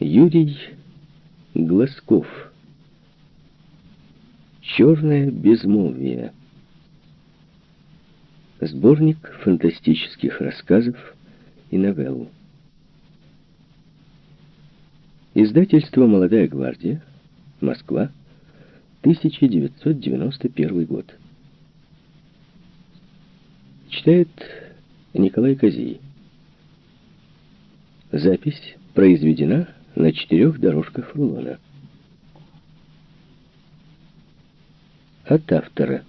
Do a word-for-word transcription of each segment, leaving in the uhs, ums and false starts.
Юрий Глазков. «Черное безмолвие». Сборник фантастических рассказов и новелл. Издательство «Молодая гвардия», Москва, тысяча девятьсот девяносто первый год. Читает Николай Козий. Запись произведена на четырех дорожках рулона. От автора.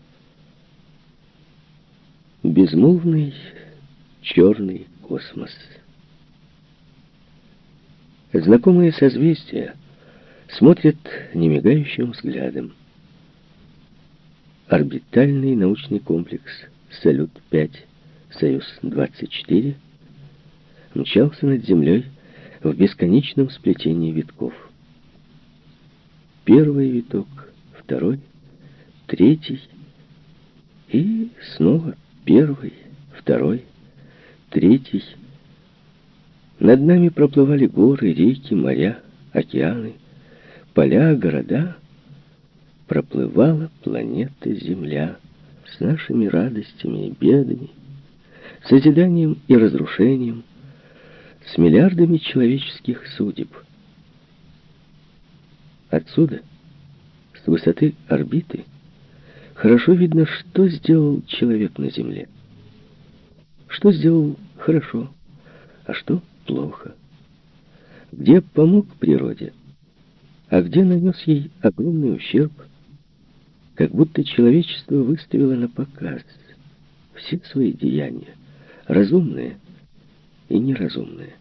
Безмолвный черный космос. Знакомые созвездия смотрят немигающим взглядом. Орбитальный научный комплекс «Салют-пять», «Союз-двадцать четыре» мчался над Землей в бесконечном сплетении витков. Первый виток, второй, третий и снова первый, второй, третий. Над нами проплывали горы, реки, моря, океаны, поля, города. Проплывала планета Земля с нашими радостями и бедами, созиданием и разрушением, с миллиардами человеческих судеб. Отсюда, с высоты орбиты, хорошо видно, что сделал человек на Земле. Что сделал хорошо, а что плохо. Где помог природе, а где нанес ей огромный ущерб, как будто человечество выставило на показ все свои деяния, разумные и неразумные.